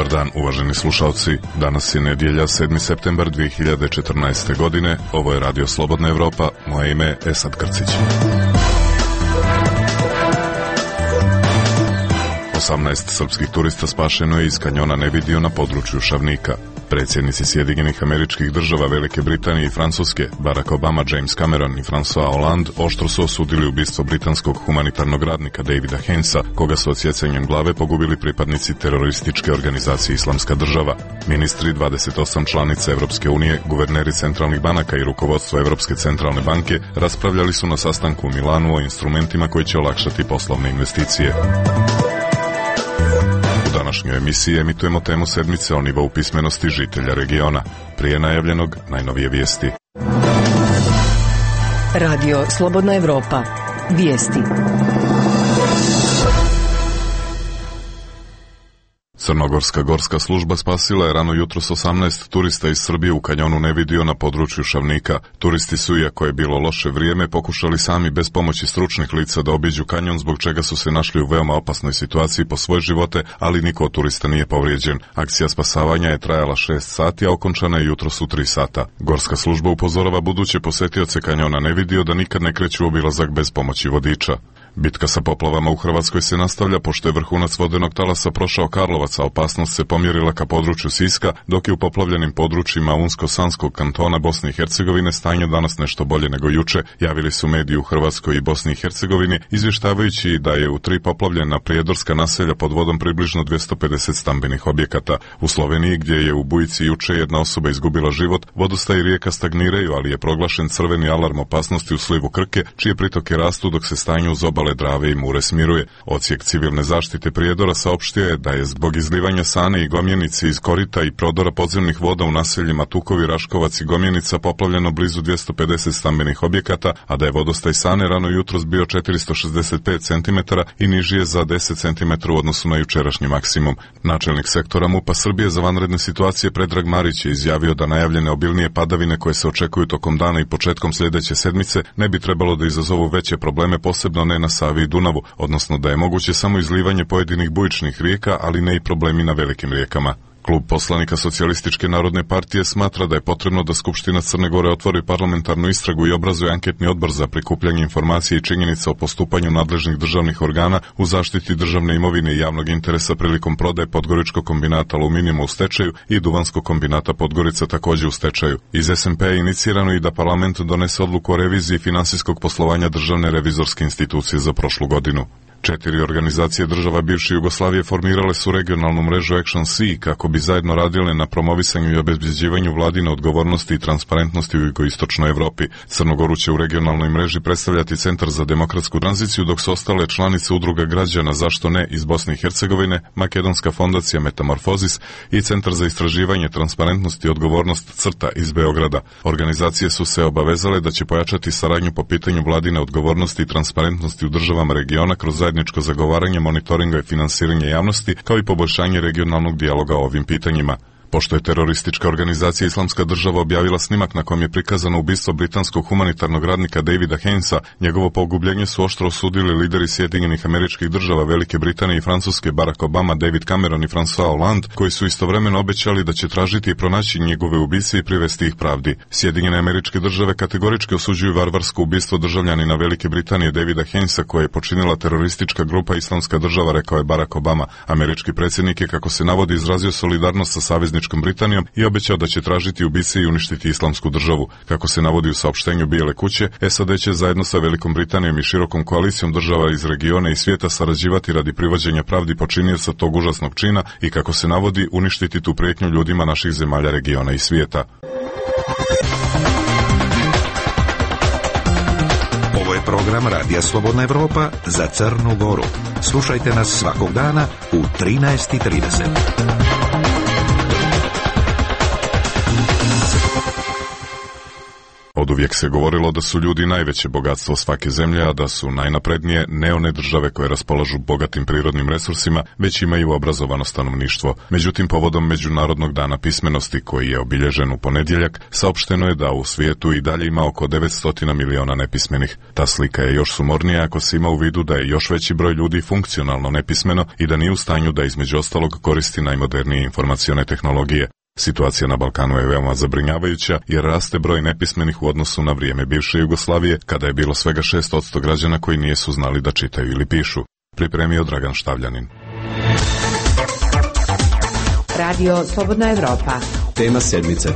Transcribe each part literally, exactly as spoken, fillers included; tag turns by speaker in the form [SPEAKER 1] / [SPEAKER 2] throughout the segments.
[SPEAKER 1] Dobar dan, uvaženi slušalci. Danas je nedjelja, sedmi septembar dvije hiljade četrnaeste. godine. Ovo je Radio Slobodna Evropa. Moje ime je Esad Krcić. osamnaest srpskih turista spašeno je iz kanjona Nevidio na području Šavnika. Predsjednici Sjedinjenih Američkih Država, Velike Britanije i Francuske, Barack Obama, James Cameron i François Hollande oštro su osudili ubistvo britanskog humanitarnog radnika Davida Hainesa, koga su odsjecanjem glave pogubili pripadnici terorističke organizacije Islamska država. Ministri dvadeset osam članica Evropske unije, guverneri centralnih banaka i rukovodstvo Evropske centralne banke raspravljali su na sastanku u Milanu o instrumentima koji će olakšati poslovne investicije. U današnjoj emisiji emitujemo temu sedmice o nivou pismenosti žitelja regiona. Prije najavljenog, najnovije vijesti.
[SPEAKER 2] Radio Slobodna Evropa. Vijesti.
[SPEAKER 1] Crnogorska gorska služba spasila je rano jutros osamnaest turista iz Srbije u kanjonu Nevidio na području Šavnika. Turisti su, iako je bilo loše vrijeme, pokušali sami bez pomoći stručnih lica da obiđu kanjon, zbog čega su se našli u veoma opasnoj situaciji po svoje živote, ali niko od turista nije povrijeđen. Akcija spasavanja je trajala šest sati, a okončana je jutros u tri sata. Gorska služba upozorava buduće posjetioce kanjona Nevidio da nikad ne kreću u obilazak bez pomoći vodiča. Bitka sa poplavama u Hrvatskoj se nastavlja, pošto je vrhunac vodenog talasa prošao Karlovac, a opasnost se pomjerila ka području Siska, dok je u poplavljenim područjima Unsko-Sanskog kantona Bosne i Hercegovine stanje danas nešto bolje nego juče, javili su mediji u Hrvatskoj i Bosni i Hercegovini, izvještavajući da je u tri poplavljena prijedorska naselja pod vodom približno dvjesto pedeset stambenih objekata. U Sloveniji, gdje je u bujici juče jedna osoba izgubila život, vodostaj i rijeka stagniraju, ali je proglašen crveni alarm opasnosti u slivu Krke, čije pritoke rastu dok se stanje uz obale Drave i Mure smiruje. Odsjek civilne zaštite Prijedora saopštio je da je zbog izlivanja Sane i Gomjenice iz korita i prodora podzemnih voda u naseljima Tukovi, Raškovac i Gomjenica poplavljeno blizu dvjesto pedeset stambenih objekata, a da je vodostaj Sane rano jutros bio četiristo šezdeset pet centimetara i niži je za deset centimetara u odnosu na jučerašnji maksimum. Načelnik sektora MUP-a Srbije za vanredne situacije Predrag Marić je izjavio da najavljene obilnije padavine koje se očekuju tokom dana i početkom sljedeće sedmice ne bi trebalo da izazovu veće probleme, posebno ne na Savi i Dunavu, odnosno da je moguće samo izlivanje pojedinih bujičnih rijeka, ali ne i problemi na velikim rijekama. Klub poslanika Socijalističke narodne partije smatra da je potrebno da Skupština Crne Gore otvori parlamentarnu istragu i obrazuje anketni odbor za prikupljanje informacije i činjenica o postupanju nadležnih državnih organa u zaštiti državne imovine i javnog interesa prilikom prodaje Podgoričkog kombinata aluminijuma u stečaju i Duvanskog kombinata Podgorica također u stečaju. Iz S N P-a je inicirano i da parlament donese odluku o reviziji finansijskog poslovanja Državne revizorske institucije za prošlu godinu. Četiri organizacije država bivše Jugoslavije formirale su regionalnu mrežu Action C kako bi zajedno radile na promovisanju i obezbeđivanju vladine odgovornosti i transparentnosti u jugoistočnoj Evropi. Crnogoru će u regionalnoj mreži predstavljati Centar za demokratsku tranziciju, dok su ostale članice udruga građana Zašto ne iz Bosne i Hercegovine, Makedonska fondacija Metamorfozis i Centar za istraživanje transparentnosti i odgovornost CRTA iz Beograda. Organizacije su se obavezale da će pojačati saradnju po pitanju vladine odgovornosti i transparentnosti u državama regiona kroz zajedničko zagovaranje, monitoringa i finansiranje javnosti, kao i poboljšanje regionalnog dijaloga o ovim pitanjima. Pošto je teroristička organizacija Islamska država objavila snimak na kojem je prikazano ubistvo britanskog humanitarnog radnika Davida Hainesa, njegovo pogubljenje su oštro osudili lideri Sjedinjenih Američkih Država, Velike Britanije i Francuske, Barack Obama, David Cameron i François Hollande, koji su istovremeno obećali da će tražiti i pronaći njegove ubice i privesti ih pravdi. Sjedinjene Američke Države kategorički osuđuju varvarsko ubistvo državljanina Velike Britanije Davida Hainesa, koje je počinila teroristička grupa Islamska država, rekao je Barack Obama. Američki predsjednik je, kako se navodi, izrazio solidarnost sa savezničkim Britanijom i obećao da će tražiti ubice i uništiti Islamsku državu. Kako se navodi u saopštenju Bijele kuće, S A D će zajedno sa Velikom Britanijom i širokom koalicijom država iz regiona i svijeta sarađivati radi privođenja pravdi počinioca tog užasnog čina i, kako se navodi, uništiti tu prijetnju ljudima naših zemalja regiona i svijeta.
[SPEAKER 3] Ovo je program Radija Slobodna Evropa za Crnu Goru. Slušajte nas svakog dana u trinaest i trideset.
[SPEAKER 1] Od Oduvijek se govorilo da su ljudi najveće bogatstvo svake zemlje, a da su najnaprednije ne one države koje raspolažu bogatim prirodnim resursima, već imaju obrazovano stanovništvo. Međutim, povodom Međunarodnog dana pismenosti, koji je obilježen u ponedjeljak, saopšteno je da u svijetu i dalje ima oko devetsto miliona nepismenih. Ta slika je još sumornija ako se ima u vidu da je još veći broj ljudi funkcionalno nepismeno i da nije u stanju da između ostalog koristi najmodernije informacione tehnologije. Situacija na Balkanu je veoma zabrinjavajuća jer raste broj nepismenih u odnosu na vrijeme bivše Jugoslavije, kada je bilo svega šest posto građana koji nisu znali da čitaju ili pišu. Pripremio Dragan Štavljanin.
[SPEAKER 2] Radio Slobodna Evropa.
[SPEAKER 4] Tema sedmice.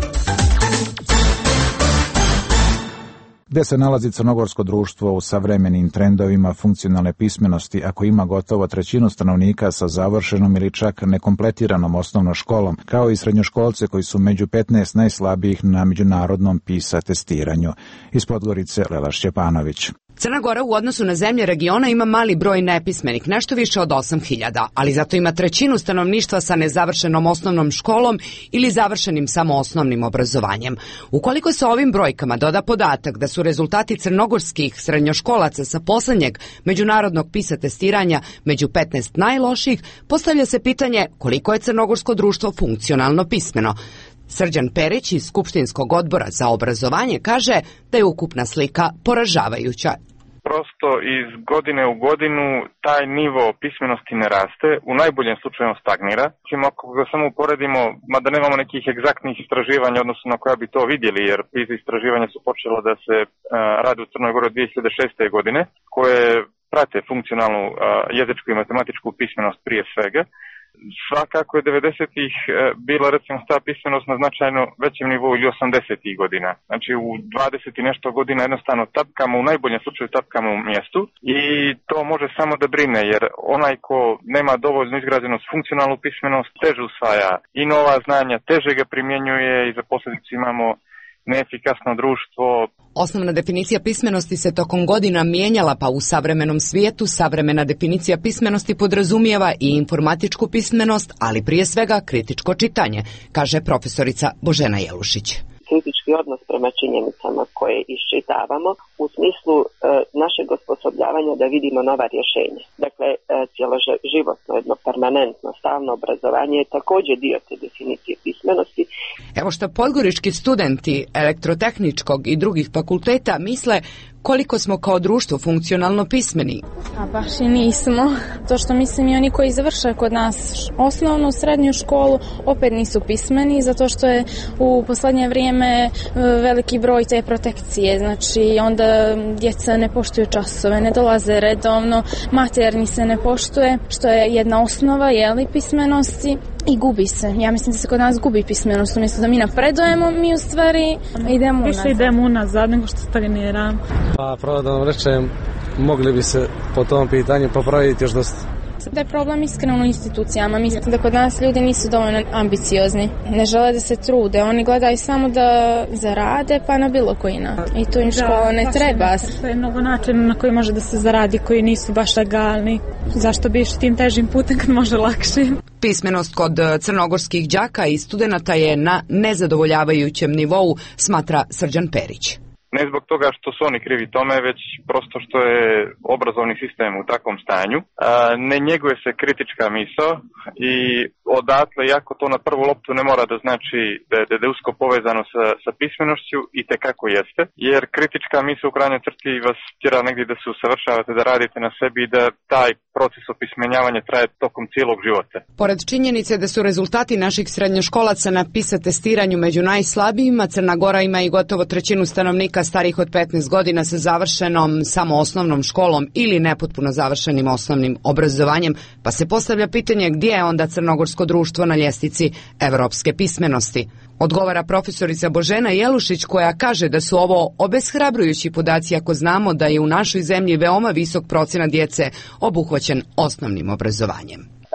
[SPEAKER 5] Gde se nalazi crnogorsko društvo u savremenim trendovima funkcionalne pismenosti ako ima gotovo trećinu stanovnika sa završenom ili čak nekompletiranom osnovnom školom, kao i srednjoškolce koji su među petnaest najslabijih na međunarodnom PISA testiranju. Iz Podgorice Lela Šćepanović.
[SPEAKER 6] Crna Gora u odnosu na zemlje regiona ima mali broj nepismenih, nešto više od osam hiljada, ali zato ima trećinu stanovništva sa nezavršenom osnovnom školom ili završenim samo osnovnim obrazovanjem. Ukoliko se ovim brojkama doda podatak da su rezultati crnogorskih srednjoškolaca sa poslednjeg međunarodnog PISA testiranja među petnaest najlošijih, postavlja se pitanje koliko je crnogorsko društvo funkcionalno pismeno. Srđan Perić iz Skupštinskog odbora za obrazovanje kaže da je ukupna slika poražavajuća.
[SPEAKER 7] Prosto iz godine u godinu taj nivo pismenosti ne raste, u najboljem slučaju stagnira. Ako ga samo uporedimo, mada nemamo nekih egzaktnih istraživanja odnosno na koja bi to vidjeli, jer PISA istraživanja su počela da se uh, rade u Crnoj Gori od dvije hiljade šeste. godine, koje prate funkcionalnu uh, jezičku i matematičku pismenost prije svega. Svakako je devedesetih bila recimo ta pismenost na značajno većem nivou ili osamdesetih godina. Znači u dvadeset i nešto godina jednostavno tapkamo, u najboljem slučaju tapkamo u mjestu i to može samo da brine jer onaj ko nema dovoljno izgrađenu funkcionalnu pismenost teže usvaja i nova znanja, teže ga primjenjuje i za posljedicu imamo neefikasno društvo.
[SPEAKER 6] Osnovna definicija pismenosti se tokom godina mijenjala, pa u savremenom svijetu savremena definicija pismenosti podrazumijeva i informatičku pismenost, ali prije svega kritičko čitanje, kaže profesorica Božena Jelušić.
[SPEAKER 8] Kritički odnos prema činjenicama koje iščitavamo u smislu e, našeg osposobljavanja da vidimo nova rješenja. Dakle, e, cjeloživotno, jedno permanentno, stalno obrazovanje je također dio te definicije pismenosti.
[SPEAKER 6] Evo što podgorički studenti elektrotehničkog i drugih fakulteta misle koliko smo kao društvo funkcionalno pismeni.
[SPEAKER 9] A baš i nismo. To što mislim i oni koji završaju kod nas osnovnu, srednju školu, opet nisu pismeni, zato što je u posljednje vrijeme veliki broj te protekcije. Znači onda djeca ne poštuju časove, ne dolaze redovno, maternji se ne poštuje, što je jedna osnova jeli, pismenosti i gubi se. Ja mislim da se kod nas gubi pismenost, umjesto da mi napredujemo, mi u stvari idemo unazad.
[SPEAKER 10] Više idemo unazad nego što stagniramo.
[SPEAKER 11] Pa pravo da vam rečem, mogli bi se po tom pitanju popraviti još dosta.
[SPEAKER 9] Da je problem iskreno u institucijama. Mislim da kod nas ljudi nisu dovoljno ambiciozni. Ne žele da se trude. Oni gledaju samo da zarade pa na bilo koji način. I to im škola ne treba.
[SPEAKER 10] Postoje mnogo načina na koji može da se zaradi koji nisu baš legalni. Zašto bi išli tim težim putem kad može lakše?
[SPEAKER 6] Pismenost kod crnogorskih đaka i studenata je na nezadovoljavajućem nivou, smatra Srđan Perić.
[SPEAKER 7] Ne zbog toga što su oni krivi tome, već prosto što je obrazovni sistem u takvom stanju. Ne njeguje se kritička misao i odatle, iako to na prvu loptu ne mora da znači da je, da je usko povezano sa, sa pismenošću, i tekako jeste, jer kritička misao u krajnjoj crti vas tjera negdje da se usavršavate, da radite na sebi i da taj proces opismenjavanja traje tokom cijelog života.
[SPEAKER 6] Pored činjenice da su rezultati naših srednjoškolaca na PISA testiranju među najslabijima, Crna Gora ima i gotovo trećinu stanovnika starih od petnaest godina sa završenom samo osnovnom školom ili nepotpuno završenim osnovnim obrazovanjem, pa se postavlja pitanje gdje je onda crnogorsko društvo na ljestvici evropske pismenosti. Odgovara profesorica Božena Jelušić koja kaže da su ovo obeshrabrujući podaci ako znamo da je u našoj zemlji veoma visok procenat djece obuhvaćen osnovnim obrazovanjem.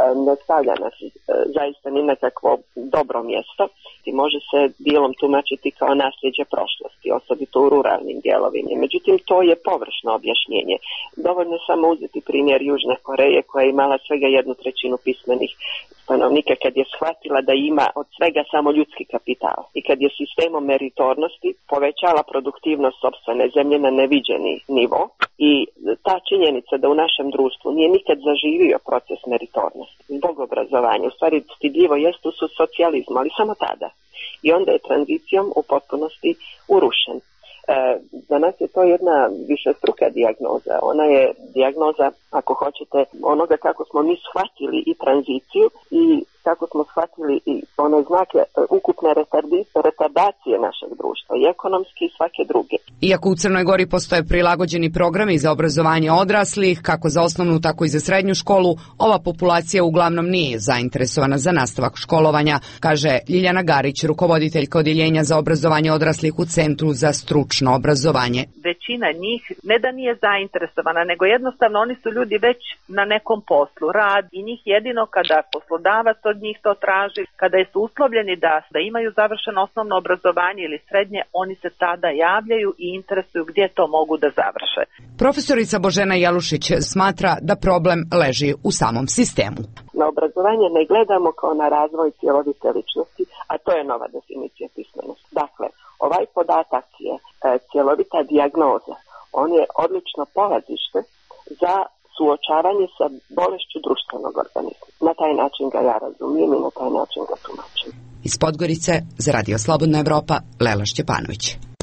[SPEAKER 8] ne stavlja nas zaista ni nekakvo dobro mjesto i može se dijelom tumačiti kao nasljeđe prošlosti, osobito u ruralnim dijelovima. Međutim, to je površno objašnjenje. Dovoljno je samo uzeti primjer Južne Koreje koja je imala svega jednu trećinu pismenih stanovnika kad je shvatila da ima od svega samo ljudski kapital i kad je sistemom meritornosti povećala produktivnost sopstvene zemlje na neviđeni nivo i ta činjenica da u našem društvu nije nikad zaživio proces meritornosti zbog obrazovanja, u stvari stidljivo jest u socijalizmu, ali samo tada. I onda je tranzicijom u potpunosti urušen. E, za nas je to jedna višestruka dijagnoza. Ona je dijagnoza, ako hoćete, onoga kako smo mi shvatili i tranziciju i kako smo shvatili i one znake ukupne retardacije našeg društva, i ekonomski i svake druge.
[SPEAKER 6] Iako u Crnoj Gori postoje prilagođeni programi za obrazovanje odraslih, kako za osnovnu, tako i za srednju školu, ova populacija uglavnom nije zainteresovana za nastavak školovanja, kaže Ljiljana Garić, rukovoditeljka Odjeljenja za obrazovanje odraslih u Centru za stručno obrazovanje.
[SPEAKER 4] Većina njih ne da nije zainteresovana, nego jednostavno oni su ljudi već na nekom poslu, rad, i njih jedino kada poslodavac od njih to traži, kada su uslovljeni da, da imaju završeno osnovno obrazovanje ili srednje, oni se tada javljaju i interesuju gdje to mogu da završe.
[SPEAKER 6] Profesorica Božena Jelušić smatra da problem leži u samom sistemu.
[SPEAKER 8] Na obrazovanje ne gledamo kao na razvoj cjelovite ličnosti, a to je nova definicija pismenosti. Dakle, ovaj podatak je e, cjelovita dijagnoza. On je odlično polazište za suočavanje sa bolešću društvenog organizma. Na taj način ga ja razumijem i na taj način ga tumačim.
[SPEAKER 6] Iz Podgorice za Radio Slobodna Evropa, Lela Šćepanović.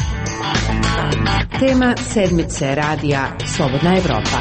[SPEAKER 2] Tema sedmice Radija Slobodna Evropa.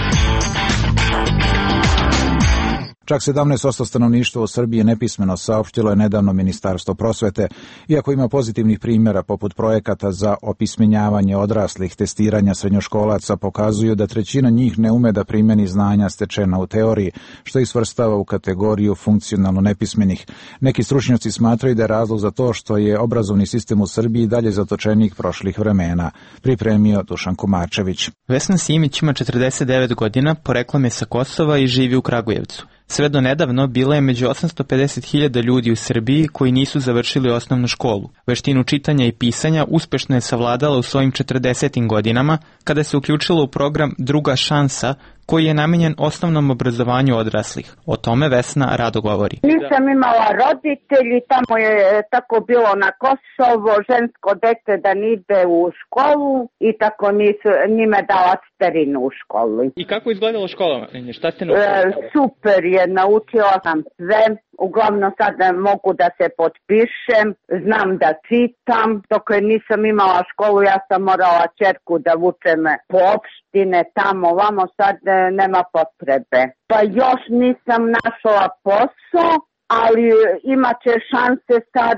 [SPEAKER 5] Čak sedamnaest posto stanovništva u Srbiji je nepismeno, saopštilo je nedavno Ministarstvo prosvete, iako ima pozitivnih primjera poput projekata za opismenjavanje odraslih. Testiranja srednjoškolaca pokazuju da trećina njih ne ume da primeni znanja stečena u teoriji, što ih svrstava u kategoriju funkcionalno nepismenih. Neki stručnjaci smatraju da je razlog za to što je obrazovni sistem u Srbiji dalje zatočenik prošlih vremena. Pripremio Dušan Komarčević.
[SPEAKER 12] Vesna Simić ima četrdeset devet godina, poreklom je sa Kosova i živi u Kragujevcu. Sve do nedavno bila je među osamsto pedeset hiljada ljudi u Srbiji koji nisu završili osnovnu školu. Veštinu čitanja i pisanja uspešno je savladala u svojim četrdesetim godinama kada se uključila u program Druga šansa, koji je namenjen osnovnom obrazovanju odraslih. O tome Vesna rado govori.
[SPEAKER 13] Nisam imala roditelji, tamo je tako bilo na Kosovo, žensko dete da ne ide u školu i tako nisu, njime dala starinu u školu.
[SPEAKER 12] I kako je izgledalo školovanje? Šta ste naučili?
[SPEAKER 13] E, super je, naučila sam sve. Uglavnom sad mogu da se potpišem, znam da čitam. Dok nisam imala školu, ja sam morala ćerku da vučem po opštine, tamo, vamo, sad nema potrebe. Pa još nisam našla posao, ali imat će šanse sad,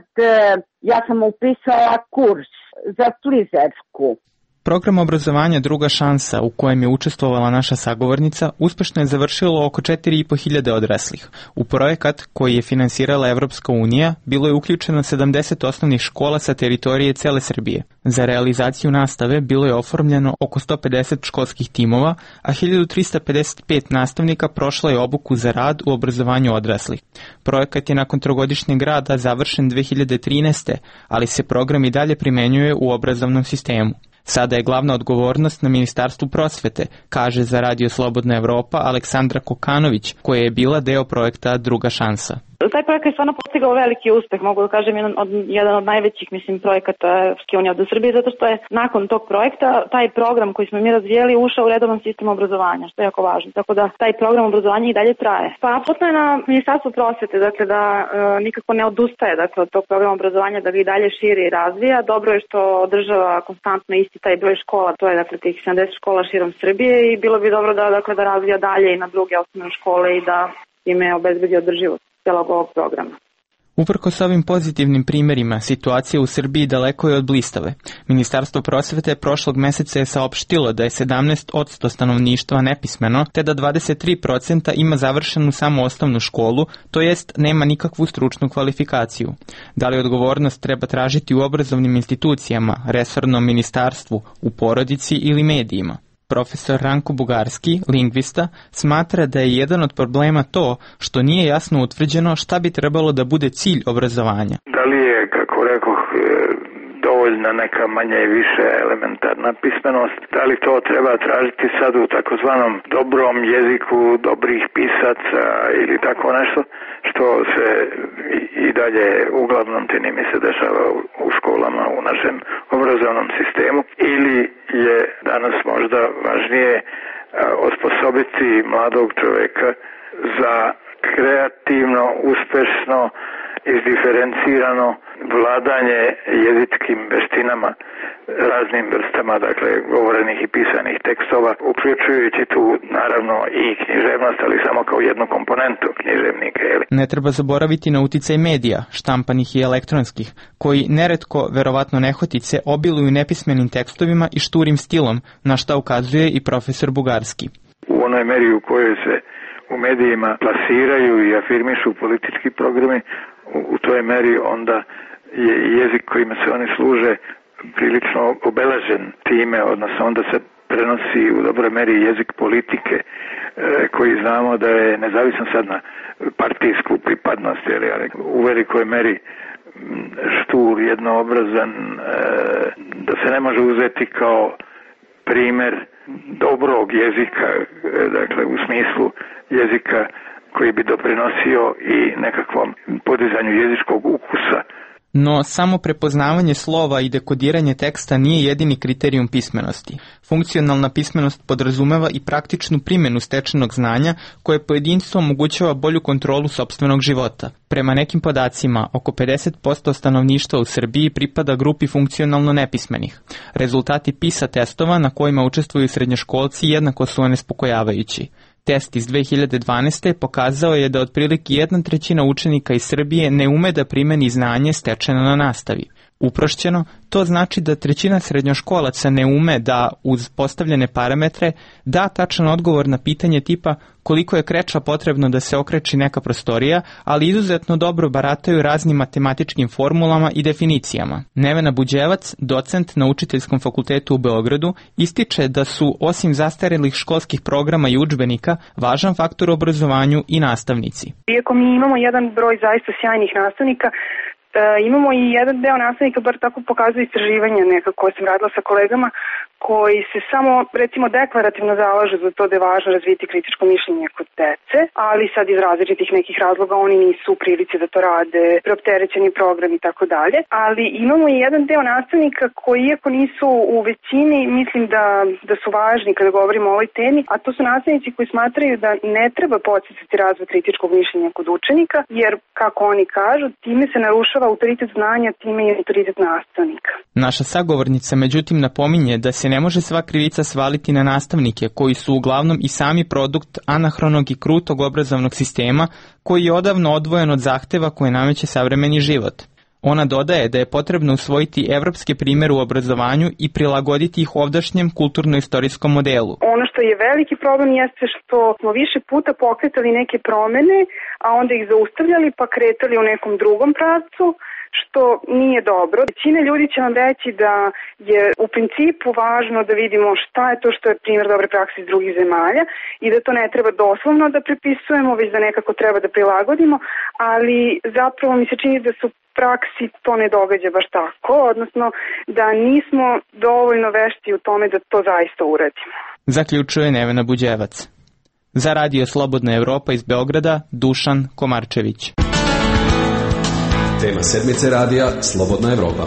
[SPEAKER 13] ja sam upisala kurs za flizersku.
[SPEAKER 12] Program obrazovanja Druga šansa, u kojem je učestvovala naša sagovornica, uspešno je završilo oko četiri i po hiljade odraslih. U projekat koji je finansirala Evropska unija bilo je uključeno sedamdeset osnovnih škola sa teritorije cele Srbije. Za realizaciju nastave bilo je oformljeno oko sto pedeset školskih timova, a hiljadu trista pedeset pet nastavnika prošlo je obuku za rad u obrazovanju odraslih. Projekat je nakon trogodišnjeg rada završen dve hiljade trinaeste. ali se program i dalje primenjuje u obrazovnom sistemu. Sada je glavna odgovornost na Ministarstvu prosvete, kaže za Radio Slobodna Evropa Aleksandra Kokanović, koja je bila deo projekta Druga šansa.
[SPEAKER 14] Taj projekat je stvarno postigao veliki uspeh, mogu da kažem jedan od, jedan od najvećih mislim, projekata Evropske unije u Srbiji, zato što je nakon tog projekta taj program koji smo mi razvijeli ušao u redovan sistem obrazovanja, što je jako važno. Tako da taj program obrazovanja i dalje traje. Pa apsolutno je na Ministarstvu prosvete, dakle da e, nikako ne odustaje dakle, od tog programa obrazovanja, da ga i dalje širi i razvija. Dobro je što održava konstantno isti taj broj škola, to je dakle tih sedamdeset škola širom Srbije i bilo bi dobro da, dakle, da razvija dalje i na druge osnovne škole i da ime obezbedi održivost celog ovog programa.
[SPEAKER 12] Uprkos ovim pozitivnim primjerima, situacija u Srbiji daleko je od blistave. Ministarstvo prosvete prošlog meseca je saopštilo da je sedamnaest posto stanovništva nepismeno, te da dvadeset tri posto ima završenu samo osnovnu školu, to jest nema nikakvu stručnu kvalifikaciju. Da li odgovornost treba tražiti u obrazovnim institucijama, resornom ministarstvu, u porodici ili medijima? Profesor Ranko Bugarski, lingvista, smatra da je jedan od problema to što nije jasno utvrđeno šta bi trebalo da bude cilj obrazovanja.
[SPEAKER 15] Da li je, kako rekoh, dovoljna neka manja i više elementarna pismenost, da li to treba tražiti sad u takozvanom dobrom jeziku dobrih pisaca ili tako nešto, što se i dalje uglavnom čini mi se dešava u školama u našem obrazovnom sistemu, ili je danas možda važnije osposobiti mladog čoveka za kreativno, uspešno, izdiferencirano vladanje jezičkim veštinama, raznim vrstama, dakle, govorenih i pisanih tekstova, uključujući tu, naravno, i književnost, ali samo kao jednu komponentu književnika. Jeli?
[SPEAKER 12] Ne treba zaboraviti na uticaj medija, štampanih i elektronskih, koji neretko, verovatno nehotice, obiluju nepismenim tekstovima i šturim stilom, na šta ukazuje i profesor Bugarski.
[SPEAKER 15] U onoj meri u kojoj se u medijima plasiraju i afirmišu politički programi, u toj meri onda je jezik kojima se oni služe prilično obeležen time, odnosno onda se prenosi u dobroj meri jezik politike, koji znamo da je nezavisno sad na partijsku pripadnost, ali u velikoj meri štur, jednoobrazan, da se ne može uzeti kao primer dobrog jezika, dakle u smislu jezika koji bi doprinosio i nekakvom podizanju jezičkog ukusa.
[SPEAKER 12] No, samo prepoznavanje slova i dekodiranje teksta nije jedini kriterijum pismenosti. Funkcionalna pismenost podrazumeva i praktičnu primjenu stečenog znanja koje pojedinstvu omogućava bolju kontrolu sopstvenog života. Prema nekim podacima, oko pedeset posto stanovništva u Srbiji pripada grupi funkcionalno nepismenih. Rezultati PISA testova na kojima učestvuju srednjoškolci jednako su nespokojavajući. Test iz dve hiljade dvanaeste. pokazao je da otprilike jedna trećina učenika iz Srbije ne ume da primeni znanje stečeno na nastavi. Uprošćeno, to znači da trećina srednjoškolaca ne ume da, uz postavljene parametre, da tačan odgovor na pitanje tipa koliko je kreča potrebno da se okreči neka prostorija, ali izuzetno dobro barataju raznim matematičkim formulama i definicijama. Nevena Buđevac, docent na Učiteljskom fakultetu u Beogradu, ističe da su, osim zastarelih školskih programa i udžbenika, važan faktor u obrazovanju i nastavnici.
[SPEAKER 16] Iako mi imamo jedan broj zaista sjajnih nastavnika, E, imamo i jedan deo nastavnika, bar tako pokazuju istraživanja neka koje sam radila sa kolegama, koji se samo, recimo, deklarativno zalažu za to da je važno razviti kritičko mišljenje kod dece, ali sad iz različitih nekih razloga oni nisu u prilici da to rade, preopterećeni program i tako dalje. Ali imamo i jedan deo nastavnika koji, iako nisu u većini, mislim da, da su važni kada govorimo o ovoj temi, a to su nastavnici koji smatraju da ne treba podsticati razvoj kritičkog mišljenja kod učenika, jer, kako oni kažu, time se narušava autoritet znanja, time i autoritet nastavnika.
[SPEAKER 12] Naša sagovornica međutim napominje da se ne može sva krivica svaliti na nastavnike koji su uglavnom i sami produkt anahronog i krutog obrazovnog sistema koji je odavno odvojen od zahteva koje nameće savremeni život. Ona dodaje da je potrebno usvojiti evropske primjere u obrazovanju i prilagoditi ih ovdašnjem kulturno-istorijskom modelu.
[SPEAKER 16] Ono što je veliki problem jeste što smo više puta pokretali neke promene, a onda ih zaustavljali pa kretali u nekom drugom pravcu, što nije dobro. Većina ljudi će vam reći da je u principu važno da vidimo šta je to što je primjer dobre prakse iz drugih zemalja i da to ne treba doslovno da prepisujemo, već da nekako treba da prilagodimo, ali zapravo mi se čini da su praksi to ne događa baš tako, odnosno da nismo dovoljno vešti u tome da to zaista uradimo.
[SPEAKER 12] Zaključuje Nevena Buđevac. Za Radio Slobodna Evropa iz Beograda, Dušan Komarčević.
[SPEAKER 17] Tema sedmice radija Slobodna Evropa.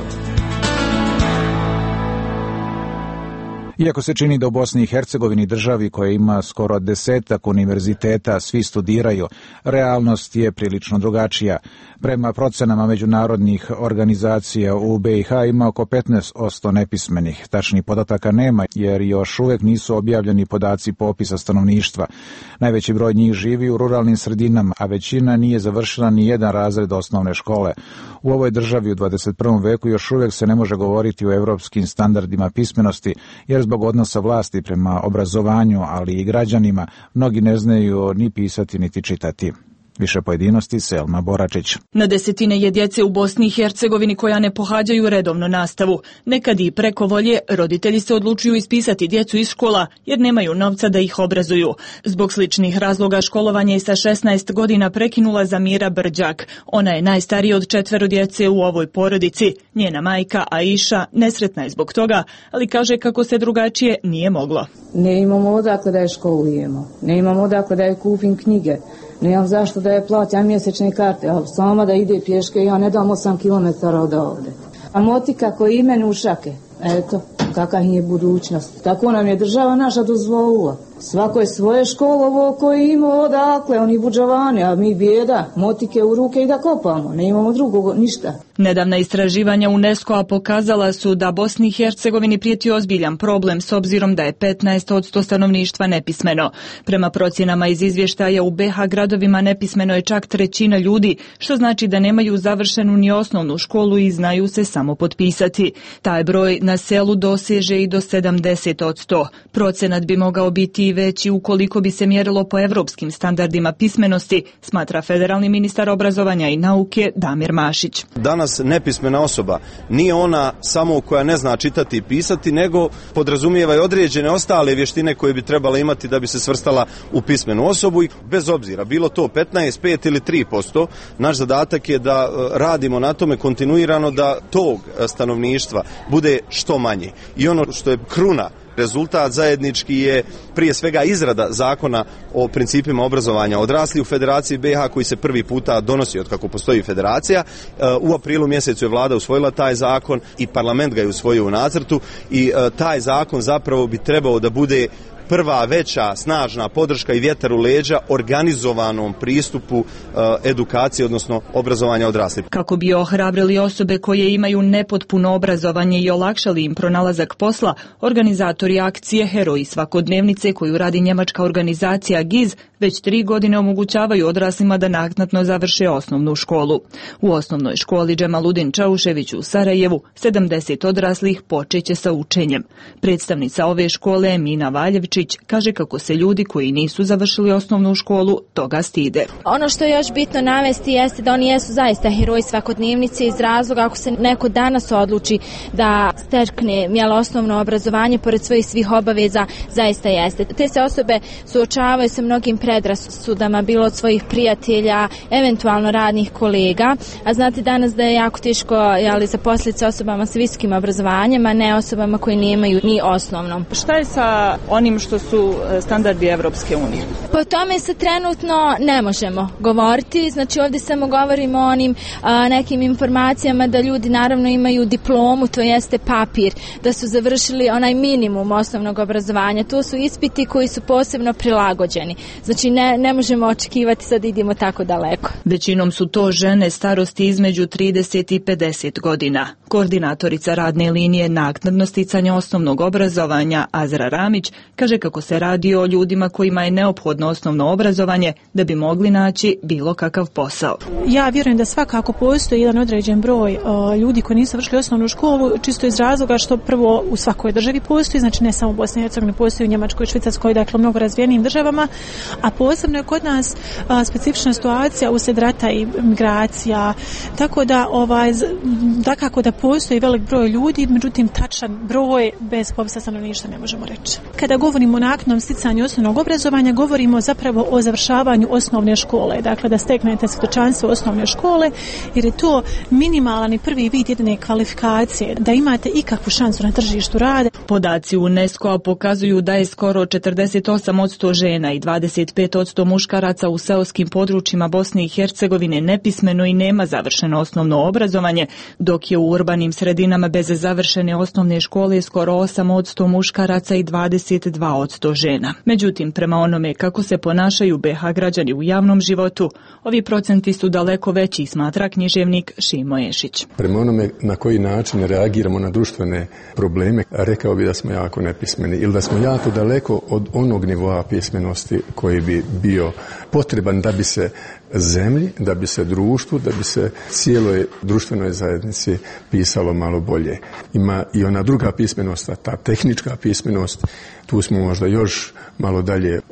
[SPEAKER 5] Iako se čini da u Bosni i Hercegovini, državi koja ima skoro desetak univerziteta, svi studiraju, realnost je prilično drugačija. Prema procenama međunarodnih organizacija u be i ha ima oko petnaest posto nepismenih. Tačnih podataka nema jer još uvek nisu objavljeni podaci popisa stanovništva. Najveći broj njih živi u ruralnim sredinama, a većina nije završila ni jedan razred osnovne škole. U ovoj državi u dvadeset prvom veku još uvek se ne može govoriti o evropskim standardima pismenosti, jer zbog odnosa vlasti prema obrazovanju, ali i građanima, mnogi ne znaju ni pisati niti čitati. Više pojedinosti Selma Boračić.
[SPEAKER 18] Na desetine je djece u Bosni i Hercegovini koja ne pohađaju redovno nastavu. Nekad i preko volje roditelji se odlučuju ispisati djecu iz škola jer nemaju novca da ih obrazuju. Zbog sličnih razloga školovanje je sa šesnaest godina prekinula Zamira Brđak. Ona je najstarija od četvero djece u ovoj porodici. Njena majka Aisha nesretna je zbog toga, ali kaže kako se drugačije nije moglo.
[SPEAKER 19] Ne imamo odakle da je školujemo, ne imamo odakle da je kupim knjige, nemam zašto da je plaćam mjesečne karte, ali sama da ide pješke, ja ne dam osam kilometara od ovde. A motika koji imenu u šake, eto, kakva je budućnost. Tako nam je država naša dozvolila. Svako je svoje školovo koje ima odakle, oni buđavani, a mi bijeda, motike u ruke i da kopamo, ne imamo drugog ništa.
[SPEAKER 18] Nedavna istraživanja UNESCO-a pokazala su da Bosni i Hercegovini prijeti ozbiljan problem s obzirom da je petnaest posto stanovništva nepismeno. Prema procjenama iz izvještaja u be ha gradovima nepismeno je čak trećina ljudi, što znači da nemaju završenu ni osnovnu školu i znaju se samo potpisati. Taj broj na selu doseže i do sedamdeset posto. Procenat bi mogao biti i veći ukoliko bi se mjerilo po evropskim standardima pismenosti, smatra federalni ministar obrazovanja i nauke Damir Mašić.
[SPEAKER 20] Danas nepismena osoba nije ona samo koja ne zna čitati i pisati, nego podrazumijeva i određene ostale vještine koje bi trebala imati da bi se svrstala u pismenu osobu i bez obzira, bilo to petnaest, pet ili tri posto, naš zadatak je da radimo na tome kontinuirano da tog stanovništva bude što manje. I ono što je kruna rezultat zajednički je prije svega izrada zakona o principima obrazovanja odraslih u Federaciji be ha koji se prvi puta donosi od kako postoji federacija. U aprilu mjesecu je vlada usvojila taj zakon i parlament ga je usvojio u nacrtu i taj zakon zapravo bi trebao da bude prva veća snažna podrška i vjetar u leđa organizovanom pristupu edukacije, odnosno obrazovanja odraslih.
[SPEAKER 18] Kako bi ohrabrili osobe koje imaju nepotpuno obrazovanje i olakšali im pronalazak posla, organizatori akcije Heroji svakodnevnice koju radi njemačka organizacija giz već tri godine omogućavaju odraslima da naknadno završe osnovnu školu. U osnovnoj školi Džemaludin Čaušević u Sarajevu sedamdeset odraslih počeće sa učenjem. Predstavnica ove škole Emina Valjevčić kaže kako se ljudi koji nisu završili osnovnu školu toga stide.
[SPEAKER 21] Ono što je još bitno navesti jeste da oni jesu zaista heroji svakodnevnice iz razloga ako se neko danas odluči da stekne mjelo osnovno obrazovanje pored svojih svih obaveza, zaista jeste. Te se osobe suočavaju sa mnogim predrasudama, bilo od svojih prijatelja, eventualno radnih kolega, a znate danas da je jako teško jeli, zaposliti se osobama sa visokim obrazovanjem, a ne osobama koji nemaju ni osnovno.
[SPEAKER 18] Šta je sa onim što su standardi Evropske unije?
[SPEAKER 21] Po tome se trenutno ne možemo govoriti, znači ovdje samo govorimo o onim a, nekim informacijama da ljudi naravno imaju diplomu, to jeste papir, da su završili onaj minimum osnovnog obrazovanja, to su ispiti koji su posebno prilagođeni. Znači ne, ne možemo očekivati sad idemo tako daleko.
[SPEAKER 18] Većinom su to žene starosti između trideset i pedeset godina. Koordinatorica radne linije naknadno sticanja osnovnog obrazovanja Azra Ramić kaže kako se radi o ljudima kojima je neophodno osnovno obrazovanje da bi mogli naći bilo kakav posao.
[SPEAKER 10] Ja vjerujem da svakako postoji jedan određen broj o, ljudi koji nisu završili osnovnu školu, čisto iz razloga što prvo u svakoj državi postoji, znači ne samo u Bosni i Hercegovini, postoji u Njemačkoj, Švicarskoj, dakle mnogo razvijenijim državama, a posebno je kod nas a, specifična situacija uslijed rata i migracija, tako da ovaj, dakako da postoji velik broj ljudi, međutim tačan broj bez popisa stanovništva ne možemo reći. Kada govorimo o naknadnom sticanju osnovnog obrazovanja, govorimo zapravo o završavanju osnovne škole, dakle da steknete svjedočanstvo osnovne škole, jer je to minimalan i prvi vid jedne kvalifikacije, da imate ikakvu šansu na tržištu rada.
[SPEAKER 18] Podaci UNESCO-a pokazuju da je skoro četrdeset osam posto žena i dvadeset pet posto muškaraca u seoskim područjima Bosne i Hercegovine nepismeno i nema završeno osnovno obrazovanje, dok je u urbanim sredinama bez završene osnovne škole skoro osam posto muškaraca i dvadeset dva posto žena. Međutim, prema onome kako se ponašaju be ha građani u javnom životu, ovi procenti su daleko veći, smatra književnik Šimo Ješić.
[SPEAKER 22] Prema onome na koji način reagiramo na društvene probleme, rekao bi da smo jako nepismeni ili da smo jako daleko od onog nivoa pismenosti koji bi bio potreban da bi se zemlji, da bi se društvu, da bi se cijeloj društvenoj zajednici pisalo malo bolje. Ima i ona druga pismenost, ta tehnička pismenost, tu smo možda još malo dalje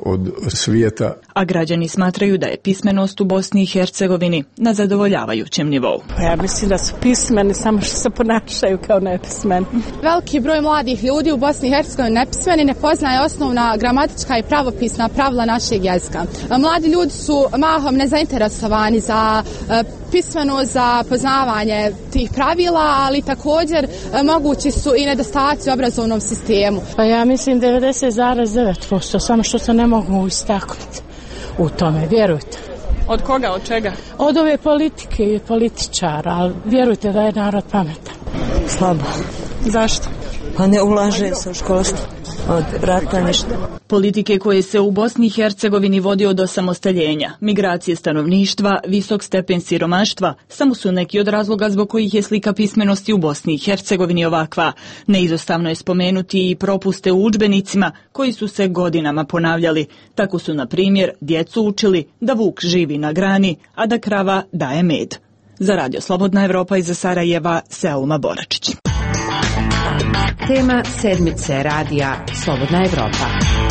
[SPEAKER 22] od svijeta.
[SPEAKER 18] A građani smatraju da je pismenost u Bosni i Hercegovini na zadovoljavajućem nivou.
[SPEAKER 1] Ja mislim da su pismeni, samo što se ponašaju kao nepismeni.
[SPEAKER 3] Veliki broj mladih ljudi u Bosni i Hercegovini nepismeni, ne poznaje osnovna gramatička i pravopisna pravila našeg jezika. Mladi ljudi su mahom nezainteresovani za pismenost, za poznavanje tih pravila, ali također mogući su i nedostaci u obrazovnom sistemu.
[SPEAKER 1] Pa ja mislim devedeset zarez devet posto, samo što se ne mogu istaknuti u tome, vjerujte.
[SPEAKER 23] Od koga, od čega?
[SPEAKER 1] Od ove politike i političara, ali vjerujte da je narod pametan.
[SPEAKER 23] Slabo. Zašto?
[SPEAKER 24] Pa ne ulaže se u školstvo. Od rata ništa.
[SPEAKER 18] Politike koje se u Bosni i Hercegovini vodi od osamostaljenja, migracije stanovništva, visok stepen siromaštva, samo su neki od razloga zbog kojih je slika pismenosti u Bosni i Hercegovini ovakva. Neizostavno je spomenuti i propuste u udžbenicima koji su se godinama ponavljali. Tako su, na primjer, djecu učili da vuk živi na grani, a da krava daje med. Za Radio Slobodna Evropa iz Sarajeva, Selma Boračić.
[SPEAKER 2] Tema sedmice radija Slobodna Evropa.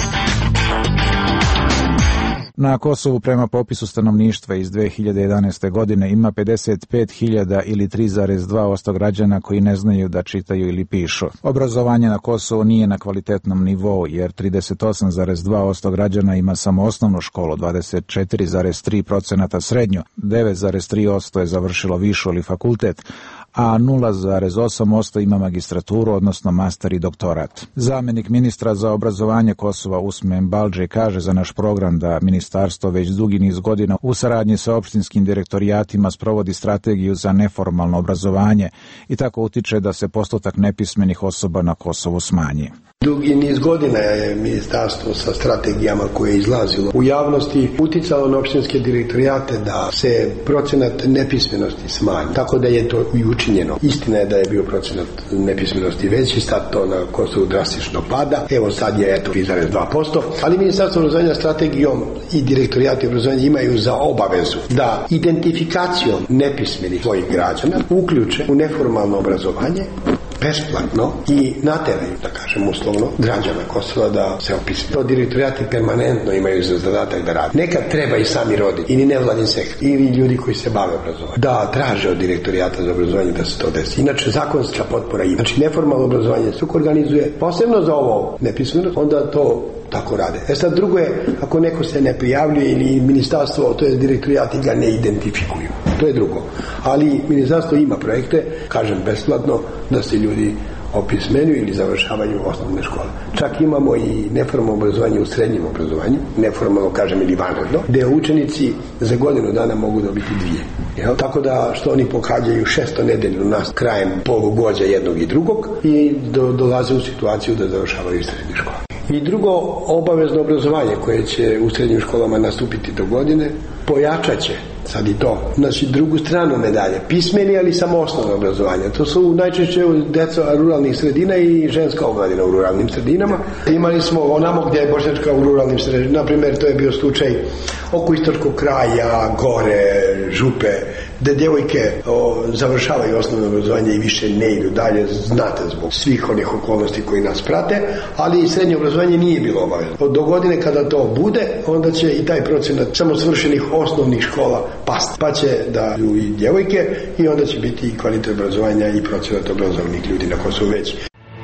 [SPEAKER 5] Na Kosovu prema popisu stanovništva iz dve hiljade jedanaeste. godine ima pedeset pet hiljada ili tri zarez dva posto građana koji ne znaju da čitaju ili pišu. Obrazovanje na Kosovu nije na kvalitetnom nivou jer trideset osam zarez dva posto građana ima samo osnovnu školu, dvadeset četiri zarez tri posto srednju, devet zarez tri posto je završilo višu ili fakultet, a nula zarez osam posto ima magistraturu, odnosno master i doktorat. Zamenik ministra za obrazovanje Kosova Usmen Baldži kaže za naš program da ministarstvo već dugi niz godina u saradnji sa opštinskim direktorijatima sprovodi strategiju za neformalno obrazovanje i tako utiče da se postotak nepismenih osoba na Kosovu smanji.
[SPEAKER 25] Dugi niz godina je ministarstvo sa strategijama koje je izlazilo u javnosti uticalo na opštinske direktorijate da se procenat nepismenosti smanji. Tako da je to i učinjeno. Istina je da je bio procenat nepismenosti veći, sad to na Kosovu drastično pada. Evo sad je eto tri zarez dva posto, ali ministarstvo obrazovanja strategijom i direktorijati obrazovanja imaju za obavezu da identifikacijom nepismenih svojih građana uključe u neformalno obrazovanje besplatno i nateraju, da kažem uslovno, građana Kosova da se opisme. To direktorijati permanentno imaju za zadatak da rade. Nekad treba i sami roditelji, ili nevladin sektor, ili ljudi koji se bave obrazovanjem, da traže od direktorijata za obrazovanje da se to desi. Inače, zakonska potpora ima. Znači, neformalno obrazovanje se organizuje, posebno za ovo nepismenost, onda to tako rade. E sad drugo je, ako neko se ne prijavljuje ili ministarstvo, to je direktorijati ga ne identifikuju. To je drugo. Ali ministarstvo ima projekte, kažem besplatno, da se ljudi opismenjuju ili završavaju osnovne škole. Čak imamo i neformalno obrazovanje u srednjem obrazovanju, neformalno kažem ili vanredno, gdje učenici za godinu dana mogu dobiti dvije. Jel? Tako da što oni pohađaju šesto nedeljno nas krajem polugođa jednog i drugog i do, dolaze u situaciju da završavaju srednje škole. I drugo, obavezno obrazovanje koje će u srednjim školama nastupiti do godine, pojačat će sad i to. Znači drugu stranu medalje, pismeni ali samo osnovno obrazovanje. To su najčešće deca ruralnih sredina i ženska omladina u ruralnim sredinama. Imali smo onamo gdje je bošnjačka u ruralnim sredinama, na primjer to je bio slučaj oko istočkog kraja, gore, župe, gdje djevojke o, završavaju osnovno obrazovanje i više ne idu dalje, znate zbog svih onih okolnosti koji nas prate, ali i srednje obrazovanje nije bilo obavezno. Do godine kada to bude, onda će i taj procenat samo svršenih osnovnih škola pasti. Pa će da i djevojke i onda će biti i kvalitet obrazovanja i procenat obrazovnih ljudi na Kosovu veći.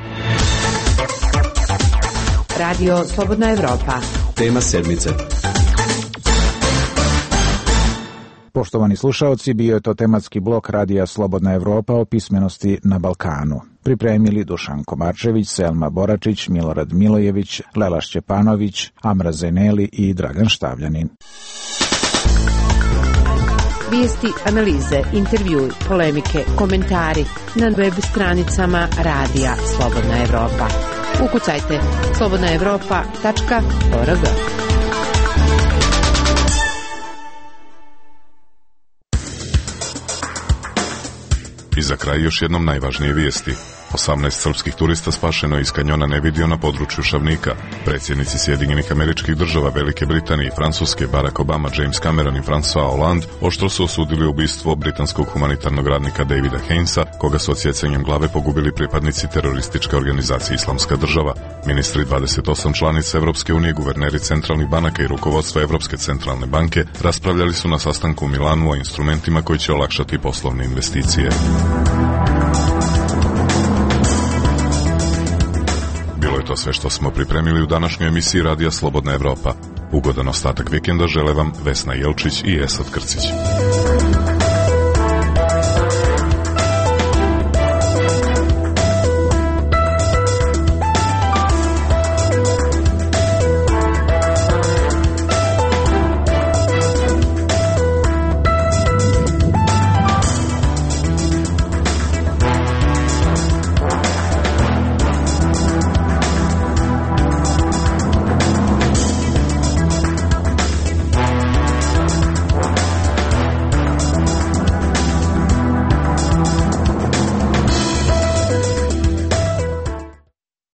[SPEAKER 2] Radio Slobodna Evropa.
[SPEAKER 17] Tema sedmice.
[SPEAKER 5] Poštovani slušaoci, bio je to tematski blok Radija Slobodna Evropa o pismenosti na Balkanu. Pripremili Dušan Komarčević, Selma Boračić, Milorad Milojević, Lela Šćepanović, Amra Zeneli i Dragan Štavljanin.
[SPEAKER 2] Vijesti, analize, intervjui, polemike, komentari na web stranicama Radija Slobodna Evropa. Ukucajte slobodna evropa tačka org.
[SPEAKER 26] I za kraj još jednom najvažnije vijesti.
[SPEAKER 4] osamnaest srpskih turista spašeno iz kanjona Nevidio na području Šavnika. Predsjednici Sjedinjenih Američkih Država, Velike Britanije i Francuske, Barack Obama, James Cameron i François Hollande oštro su osudili ubistvo britanskog humanitarnog radnika Davida Hainesa, koga su odsjecanjem glave pogubili pripadnici terorističke organizacije Islamska država. Ministri dvadeset osam članica Evropske unije, guverneri centralnih banaka i rukovodstva Evropske centralne banke raspravljali su na sastanku u Milanu o instrumentima koji će olakšati poslovne investicije. Bilo je to sve što smo pripremili u današnjoj emisiji Radija Slobodna Evropa. Ugodan ostatak vikenda žele vam Vesna Jelčić i Esad Krcić.